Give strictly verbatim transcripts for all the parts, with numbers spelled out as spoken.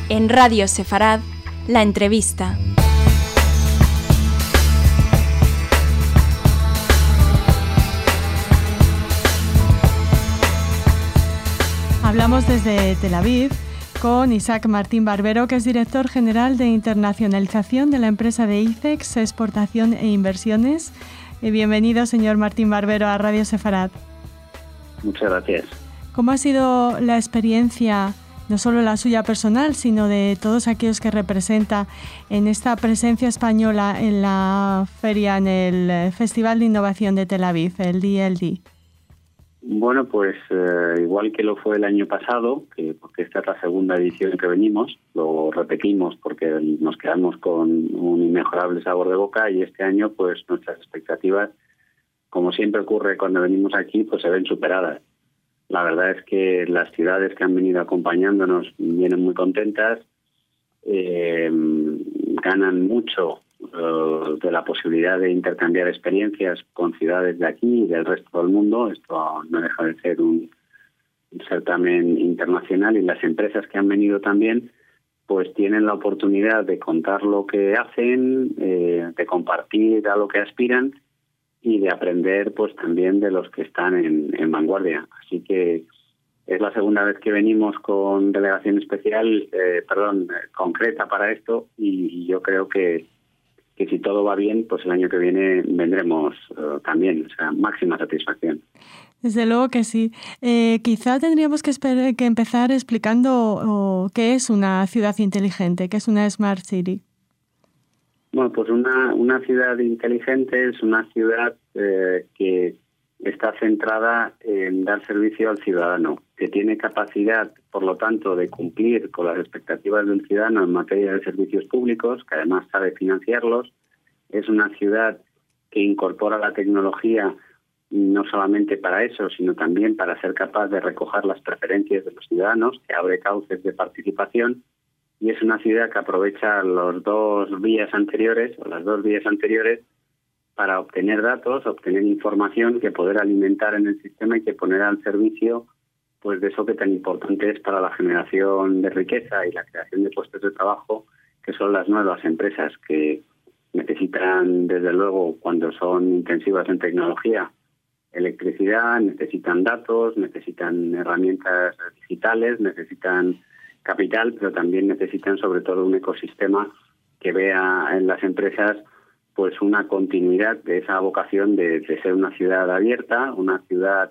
En Radio Sefarad, la entrevista. Hablamos desde Tel Aviv con Isaac Martín Barbero, que es director general de internacionalización de la empresa de ICEX, Exportación e Inversiones. Y bienvenido, señor Martín Barbero, a Radio Sefarad. Muchas gracias. ¿Cómo ha sido la experiencia, no solo la suya personal, sino de todos aquellos que representa en esta presencia española en la feria, en el Festival de Innovación de Tel Aviv, el D L D? Bueno, pues eh, igual que lo fue el año pasado, que porque esta es la segunda edición que venimos, lo repetimos porque nos quedamos con un inmejorable sabor de boca, y este año pues nuestras expectativas, como siempre ocurre cuando venimos aquí, pues se ven superadas. La verdad es que las ciudades que han venido acompañándonos vienen muy contentas, eh, ganan mucho uh, de la posibilidad de intercambiar experiencias con ciudades de aquí y del resto del mundo. Esto no deja de ser un, un certamen internacional, y las empresas que han venido también pues tienen la oportunidad de contar lo que hacen, eh, de compartir a lo que aspiran y de aprender pues también de los que están en, en vanguardia. Así que es la segunda vez que venimos con delegación especial, eh, perdón, concreta para esto, y yo creo que, que si todo va bien, pues el año que viene vendremos uh, también, o sea, máxima satisfacción. Desde luego que sí. Eh, quizá tendríamos que, esperar, que empezar explicando oh, qué es una ciudad inteligente, qué es una Smart City. Bueno, pues una, una ciudad inteligente es una ciudad eh, que está centrada en dar servicio al ciudadano, que tiene capacidad, por lo tanto, de cumplir con las expectativas del ciudadano en materia de servicios públicos, que además sabe financiarlos. Es una ciudad que incorpora la tecnología no solamente para eso, sino también para ser capaz de recoger las preferencias de los ciudadanos, que abre cauces de participación. Y es una ciudad que aprovecha los dos vías anteriores, o las dos vías anteriores, para obtener datos, obtener información que poder alimentar en el sistema y que poner al servicio pues de eso que tan importante es para la generación de riqueza y la creación de puestos de trabajo, que son las nuevas empresas que necesitan, desde luego, cuando son intensivas en tecnología, electricidad, necesitan datos, necesitan herramientas digitales, necesitan capital, pero también necesitan sobre todo un ecosistema que vea en las empresas pues una continuidad de esa vocación de, de ser una ciudad abierta, una ciudad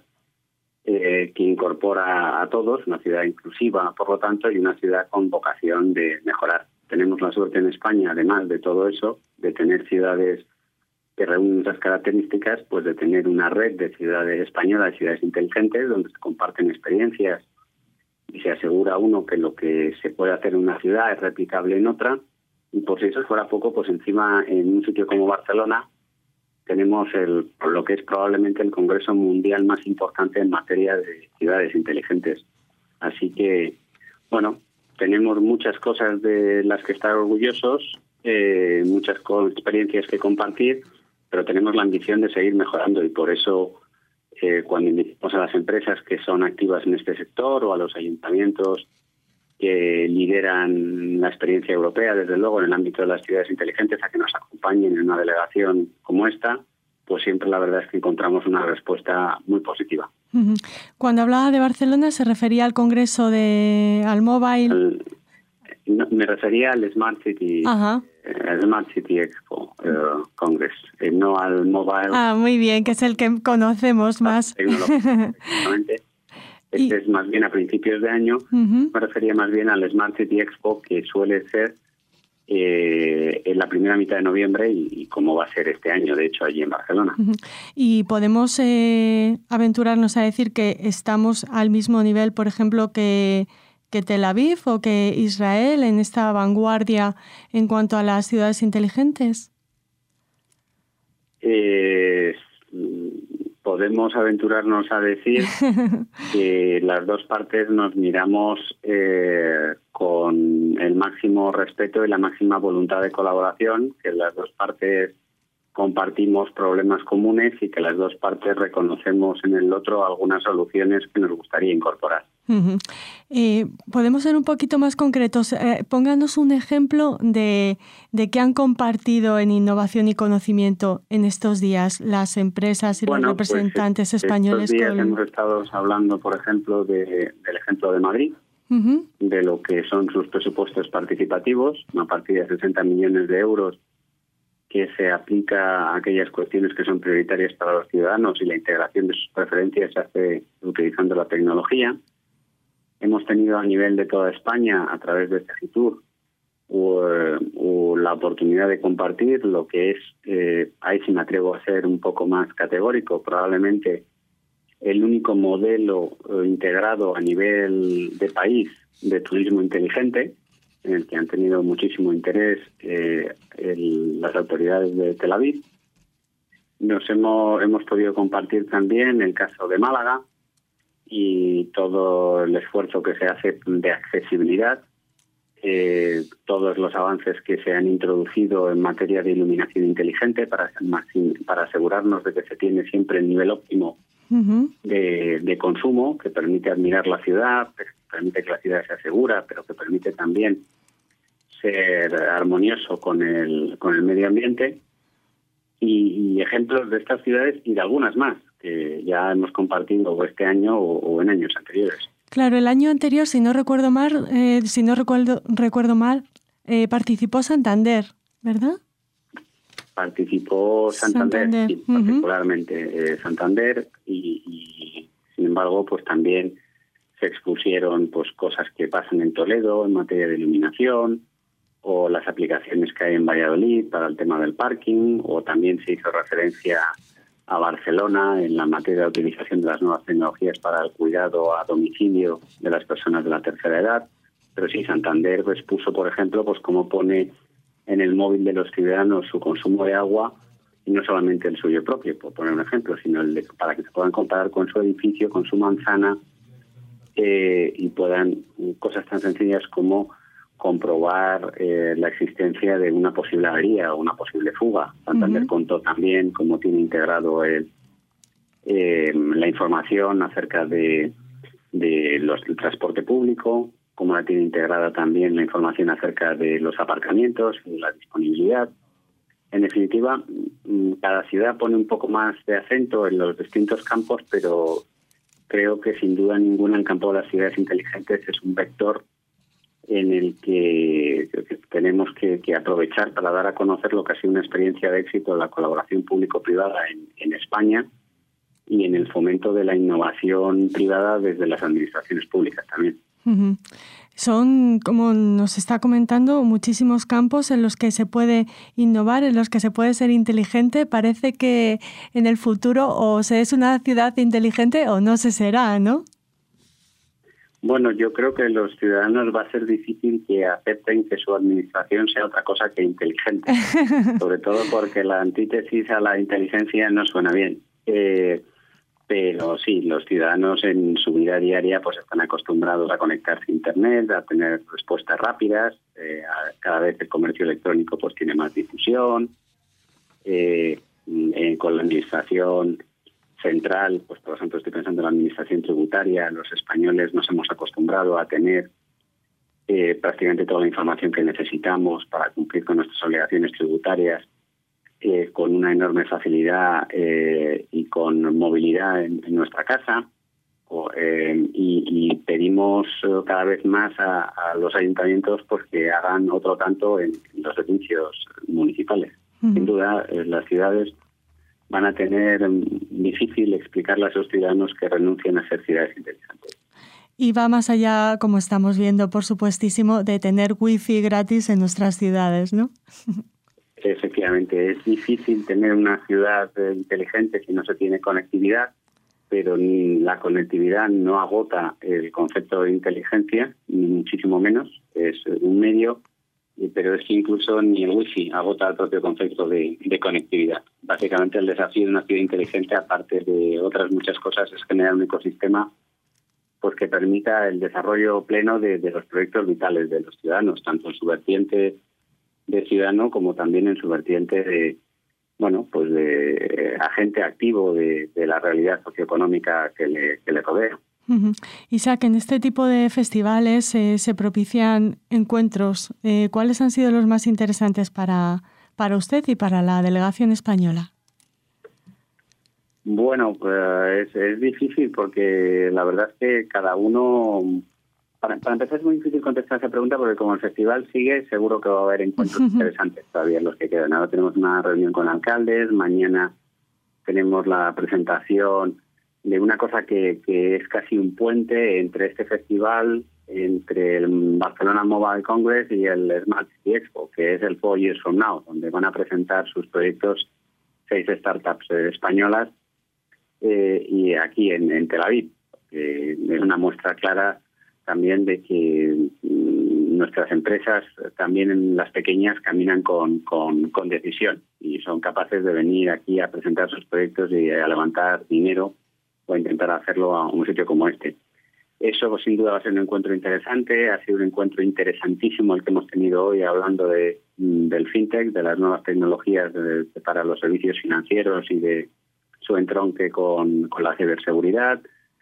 eh, que incorpora a todos, una ciudad inclusiva, por lo tanto, y una ciudad con vocación de mejorar. Tenemos la suerte en España, además de todo eso, de tener ciudades que reúnen esas características, pues de tener una red de ciudades españolas, ciudades inteligentes, donde se comparten experiencias y se asegura uno que lo que se puede hacer en una ciudad es replicable en otra. Y por si eso fuera poco, pues encima en un sitio como Barcelona tenemos el, lo que es probablemente el congreso mundial más importante en materia de ciudades inteligentes. Así que, bueno, tenemos muchas cosas de las que estar orgullosos, eh, muchas experiencias que compartir, pero tenemos la ambición de seguir mejorando, y por eso Eh, cuando invitamos a las empresas que son activas en este sector o a los ayuntamientos que lideran la experiencia europea, desde luego en el ámbito de las ciudades inteligentes, a que nos acompañen en una delegación como esta, pues siempre la verdad es que encontramos una respuesta muy positiva. Cuando hablaba de Barcelona, ¿se refería al congreso de al Mobile? El, no, me refería al Smart City. Ajá. El Smart City Expo uh, Congress, eh, no al Mobile. Ah, muy bien, que es el que conocemos más. Exactamente. Este y... es más bien a principios de año. Uh-huh. Me refería más bien al Smart City Expo, que suele ser eh, en la primera mitad de noviembre, y, y como va a ser este año, de hecho, allí en Barcelona. Uh-huh. Y podemos eh, aventurarnos a decir que estamos al mismo nivel, por ejemplo, que... que Tel Aviv o que Israel en esta vanguardia en cuanto a las ciudades inteligentes? Eh, podemos aventurarnos a decir que las dos partes nos miramos eh, con el máximo respeto y la máxima voluntad de colaboración, que las dos partes compartimos problemas comunes y que las dos partes reconocemos en el otro algunas soluciones que nos gustaría incorporar. Uh-huh. Eh, ¿Podemos ser un poquito más concretos? Eh, pónganos un ejemplo de, de qué han compartido en innovación y conocimiento en estos días las empresas y bueno, los representantes pues, españoles. Estos días con... hemos estado hablando, por ejemplo, de, del ejemplo de Madrid, uh-huh. de lo que son sus presupuestos participativos, una partida de sesenta millones de euros que se aplica a aquellas cuestiones que son prioritarias para los ciudadanos y la integración de sus preferencias se hace utilizando la tecnología. Hemos tenido a nivel de toda España, a través de este Fitur, o, o la oportunidad de compartir lo que es, eh, ahí sí me atrevo a ser un poco más categórico, probablemente el único modelo eh, integrado a nivel de país de turismo inteligente, en el que han tenido muchísimo interés eh, el, las autoridades de Tel Aviv. Nos hemos, hemos podido compartir también el caso de Málaga, y todo el esfuerzo que se hace de accesibilidad, eh, todos los avances que se han introducido en materia de iluminación inteligente para, para asegurarnos de que se tiene siempre el nivel óptimo uh-huh. de, de consumo, que permite admirar la ciudad, que permite que la ciudad sea segura, pero que permite también ser armonioso con el, con el medio ambiente. Y, y ejemplos de estas ciudades y de algunas más que ya hemos compartido o este año o, o en años anteriores. Claro, el año anterior, si no recuerdo mal, eh, si no recuerdo recuerdo mal, eh, participó Santander, ¿verdad? Participó Santander, Santander. Sí, uh-huh. particularmente eh, Santander y, y sin embargo, pues también se expusieron pues cosas que pasan en Toledo en materia de iluminación, o las aplicaciones que hay en Valladolid para el tema del parking, o también se hizo referencia a Barcelona en la materia de utilización de las nuevas tecnologías para el cuidado a domicilio de las personas de la tercera edad. Pero sí, Santander pues, puso, por ejemplo, pues cómo pone en el móvil de los ciudadanos su consumo de agua, y no solamente el suyo propio, por poner un ejemplo, sino el de, para que se puedan comparar con su edificio, con su manzana, eh, y puedan, cosas tan sencillas como comprobar eh, la existencia de una posible avería o una posible fuga. Santander uh-huh. contó también cómo tiene integrado el, eh, la información acerca de, de los, del transporte público, cómo la tiene integrada también la información acerca de los aparcamientos y la disponibilidad. En definitiva, cada ciudad pone un poco más de acento en los distintos campos, pero creo que sin duda ninguna el campo de las ciudades inteligentes es un vector en el que, que tenemos que, que aprovechar para dar a conocer lo que ha sido una experiencia de éxito de la colaboración público-privada en, en España y en el fomento de la innovación privada desde las administraciones públicas también. Uh-huh. Son, como nos está comentando, muchísimos campos en los que se puede innovar, en los que se puede ser inteligente. Parece que en el futuro o se es una ciudad inteligente o no se será, ¿no? Bueno, yo creo que los ciudadanos va a ser difícil que acepten que su administración sea otra cosa que inteligente, sobre todo porque la antítesis a la inteligencia no suena bien. Eh, pero sí, los ciudadanos en su vida diaria pues están acostumbrados a conectarse a Internet, a tener respuestas rápidas, eh, a, cada vez el comercio electrónico pues tiene más difusión, eh, eh, con la administración central, pues por ejemplo estoy pensando en la administración tributaria, los españoles nos hemos acostumbrado a tener eh, prácticamente toda la información que necesitamos para cumplir con nuestras obligaciones tributarias eh, con una enorme facilidad eh, y con movilidad en, en nuestra casa o, eh, y, y pedimos cada vez más a, a los ayuntamientos pues que hagan otro tanto en, en los servicios municipales. Uh-huh. Sin duda, eh, las ciudades van a tener difícil explicarle a esos ciudadanos que renuncien a ser ciudades inteligentes. Y va más allá, como estamos viendo, por supuestísimo, de tener wifi gratis en nuestras ciudades, ¿no? Efectivamente, es difícil tener una ciudad inteligente si no se tiene conectividad, pero ni la conectividad no agota el concepto de inteligencia, ni muchísimo menos. Es un medio, pero es que incluso ni el wifi agota el propio concepto de, de conectividad. Básicamente el desafío de una ciudad inteligente, aparte de otras muchas cosas, es generar un ecosistema pues que permita el desarrollo pleno de, de los proyectos vitales de los ciudadanos, tanto en su vertiente de ciudadano como también en su vertiente de, bueno, pues de agente activo de, de la realidad socioeconómica que le, que le rodea. Uh-huh. Isaac, en este tipo de festivales eh, se propician encuentros. Eh, ¿Cuáles han sido los más interesantes para, para usted y para la delegación española? Bueno, pues es, es difícil porque la verdad es que cada uno... Para, para empezar es muy difícil contestar esa pregunta porque como el festival sigue, seguro que va a haber encuentros uh-huh. interesantes todavía los que quedan. Ahora tenemos una reunión con alcaldes, mañana tenemos la presentación de una cosa que, que es casi un puente entre este festival, entre el Barcelona Mobile Congress y el Smart City Expo, que es el Four Years From Now, donde van a presentar sus proyectos seis startups eh, españolas eh, y aquí en, en Tel Aviv. Eh, es una muestra clara también de que mm, nuestras empresas, también las pequeñas, caminan con, con, con decisión y son capaces de venir aquí a presentar sus proyectos y a levantar dinero o a intentar hacerlo a un sitio como este. Eso pues, sin duda va a ser un encuentro interesante, ha sido un encuentro interesantísimo el que hemos tenido hoy hablando de del fintech, de las nuevas tecnologías de, de, para los servicios financieros y de su entronque con, con la ciberseguridad.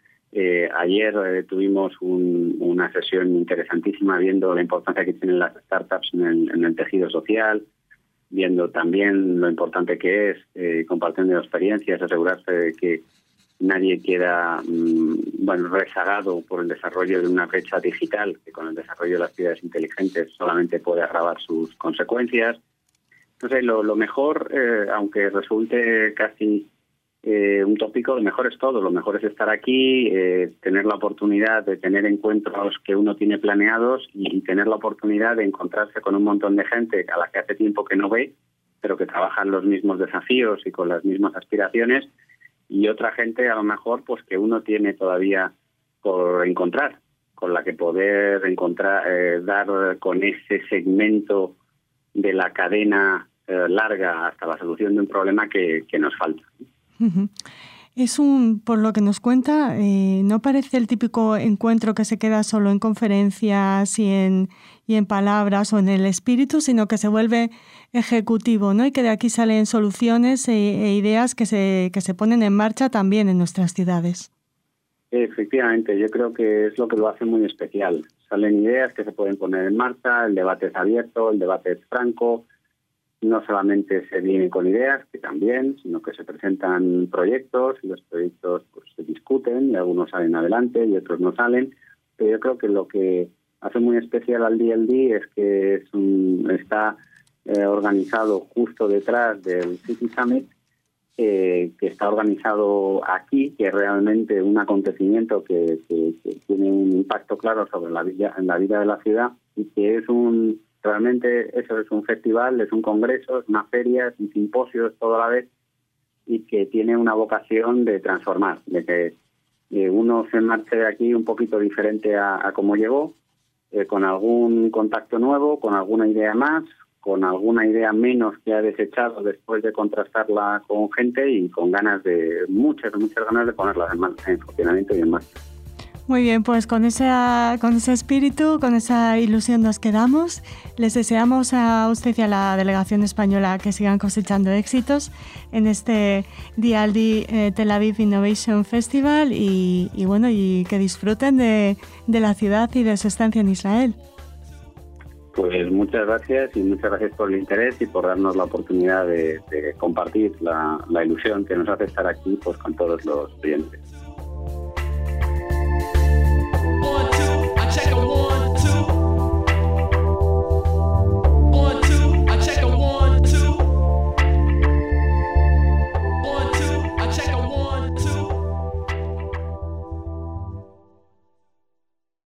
Eh, ayer eh, tuvimos un, una sesión interesantísima viendo la importancia que tienen las startups en el, en el tejido social, viendo también lo importante que es, eh, compartiendo experiencias, asegurarse de que nadie queda mmm, bueno rezagado por el desarrollo de una brecha digital, que con el desarrollo de las ciudades inteligentes solamente puede agravar sus consecuencias. Entonces, lo, lo mejor, eh, aunque resulte casi eh, un tópico, lo mejor es todo. Lo mejor es estar aquí, eh, tener la oportunidad de tener encuentros que uno tiene planeados y, y tener la oportunidad de encontrarse con un montón de gente a la que hace tiempo que no ve, pero que trabajan los mismos desafíos y con las mismas aspiraciones, y otra gente a lo mejor pues que uno tiene todavía por encontrar, con la que poder encontrar, eh, dar con ese segmento de la cadena eh, larga hasta la solución de un problema que, que nos falta. Uh-huh. Es un, por lo que nos cuenta, eh, no parece el típico encuentro que se queda solo en conferencias y en, y en palabras o en el espíritu, sino que se vuelve ejecutivo, ¿no? Y que de aquí salen soluciones e, e ideas que se, que se ponen en marcha también en nuestras ciudades. Efectivamente, yo creo que es lo que lo hace muy especial. Salen ideas que se pueden poner en marcha, el debate es abierto, el debate es franco. No solamente se vienen con ideas, que también, sino que se presentan proyectos y los proyectos pues, se discuten y algunos salen adelante y otros no salen. Pero yo creo que lo que hace muy especial al D L D es que es un, está eh, organizado justo detrás del City Summit, eh, que está organizado aquí, que es realmente un acontecimiento que, que, que tiene un impacto claro sobre la vida, en la vida de la ciudad y que es un... Realmente eso es un festival, es un congreso, es una feria, es un simposio, es todo a la vez, y que tiene una vocación de transformar, de que eh, uno se marche de aquí un poquito diferente a, a cómo llegó, eh, con algún contacto nuevo, con alguna idea más, con alguna idea menos que ha desechado después de contrastarla con gente y con ganas de, muchas, muchas ganas de ponerla en, marcha, en funcionamiento y en marcha. Muy bien, pues con ese, con ese espíritu, con esa ilusión nos quedamos. Les deseamos a usted y a la delegación española que sigan cosechando éxitos en este D L D eh, Tel Aviv Innovation Festival y, y bueno, y que disfruten de, de la ciudad y de su estancia en Israel. Pues muchas gracias y muchas gracias por el interés y por darnos la oportunidad de, de compartir la, la ilusión que nos hace estar aquí pues con todos los clientes.